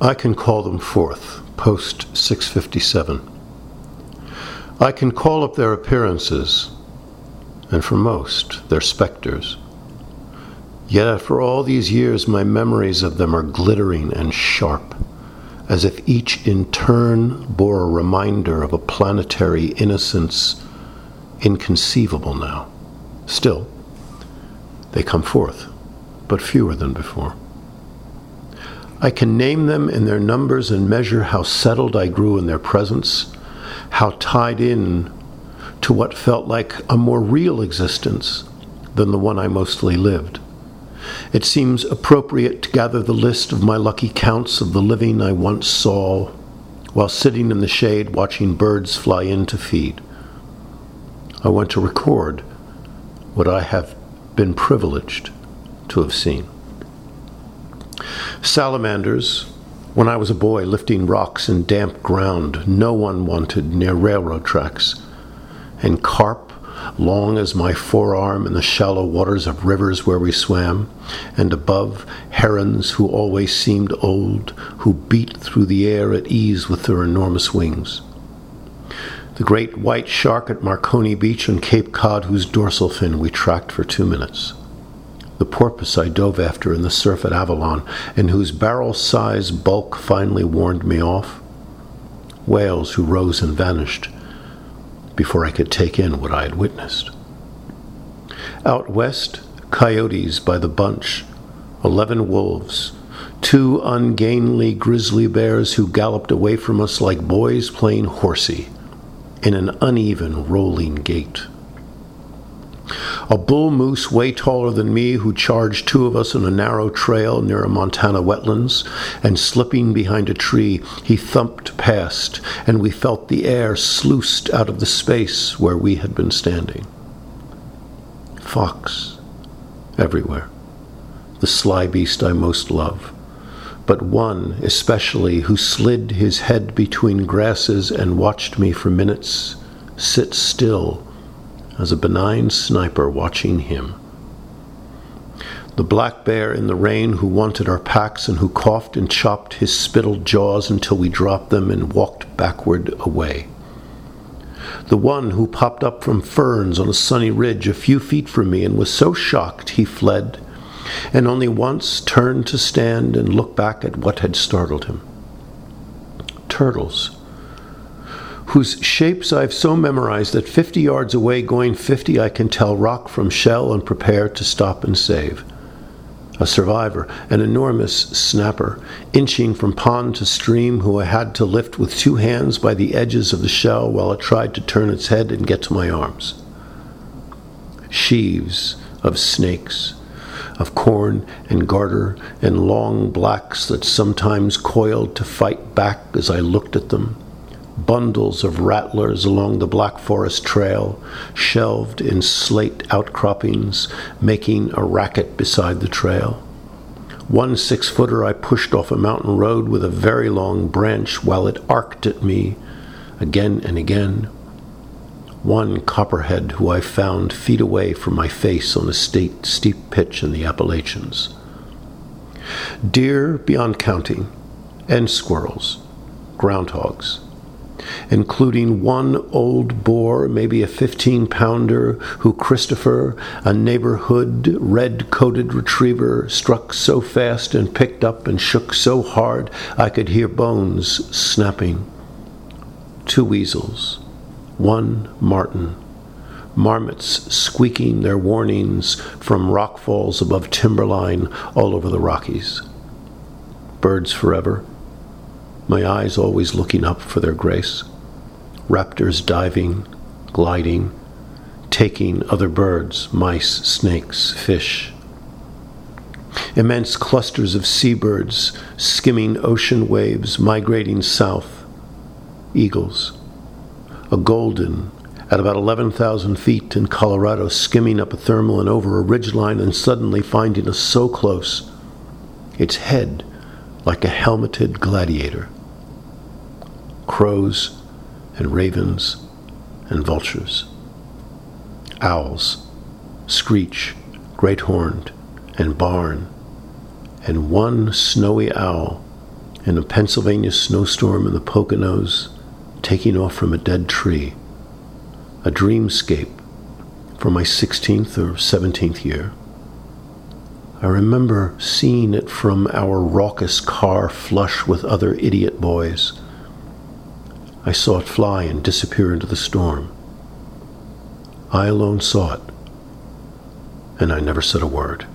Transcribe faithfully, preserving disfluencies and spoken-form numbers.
I can call them forth, post six fifty-seven. I can call up their appearances, and for most, their specters. Yet after all these years, my memories of them are glittering and sharp, as if each in turn bore a reminder of a planetary innocence inconceivable now. Still, they come forth, but fewer than before. I can name them in their numbers and measure how settled I grew in their presence, how tied in to what felt like a more real existence than the one I mostly lived. It seems appropriate to gather the list of my lucky counts of the living I once saw while sitting in the shade watching birds fly in to feed. I want to record what I have been privileged to have seen. Salamanders, when I was a boy lifting rocks in damp ground no one wanted near railroad tracks, and carp, long as my forearm in the shallow waters of rivers where we swam, and above, herons who always seemed old, who beat through the air at ease with their enormous wings. The great white shark at Marconi Beach on Cape Cod, whose dorsal fin we tracked for two minutes. The porpoise I dove after in the surf at Avalon, and whose barrel-sized bulk finally warned me off. Whales who rose and vanished before I could take in what I had witnessed. Out west, coyotes by the bunch, eleven wolves, two ungainly grizzly bears who galloped away from us like boys playing horsey in an uneven, rolling gait. A bull moose way taller than me who charged two of us on a narrow trail near a Montana wetlands, and slipping behind a tree, he thumped past, and we felt the air sluiced out of the space where we had been standing. Fox, everywhere, the sly beast I most love, but one especially who slid his head between grasses and watched me for minutes sit still as a benign sniper watching him. The black bear in the rain who wanted our packs and who coughed and chopped his spittled jaws until we dropped them and walked backward away. The one who popped up from ferns on a sunny ridge a few feet from me and was so shocked he fled, and only once turned to stand and look back at what had startled him. Turtles, whose shapes I've so memorized that fifty yards away going fifty I can tell rock from shell and prepare to stop and save. A survivor, an enormous snapper, inching from pond to stream, who I had to lift with two hands by the edges of the shell while it tried to turn its head and get to my arms. Sheaves of snakes, of corn and garter and long blacks that sometimes coiled to fight back as I looked at them. Bundles of rattlers along the Black Forest Trail, shelved in slate outcroppings, making a racket beside the trail. One six-footer I pushed off a mountain road with a very long branch while it arced at me again and again. One copperhead who I found feet away from my face on a state steep pitch in the Appalachians. Deer beyond counting, and squirrels, groundhogs, including one old boar, maybe a fifteen-pounder, who Christopher, a neighborhood red-coated retriever, struck so fast and picked up and shook so hard I could hear bones snapping. Two weasels, one marten, marmots squeaking their warnings from rockfalls above timberline all over the Rockies. Birds forever, my eyes always looking up for their grace. Raptors diving, gliding, taking other birds, mice, snakes, fish. Immense clusters of seabirds skimming ocean waves, migrating south. Eagles. A golden at about eleven thousand feet in Colorado, skimming up a thermal and over a ridgeline and suddenly finding us so close, its head like a helmeted gladiator. Crows and ravens and vultures. Owls, screech, great-horned, and barn, and one snowy owl, in a Pennsylvania snowstorm in the Poconos, taking off from a dead tree, a dreamscape for my sixteenth or seventeenth year. I remember seeing it from our raucous car flush with other idiot boys. I saw it fly and disappear into the storm. I alone saw it, and I never said a word.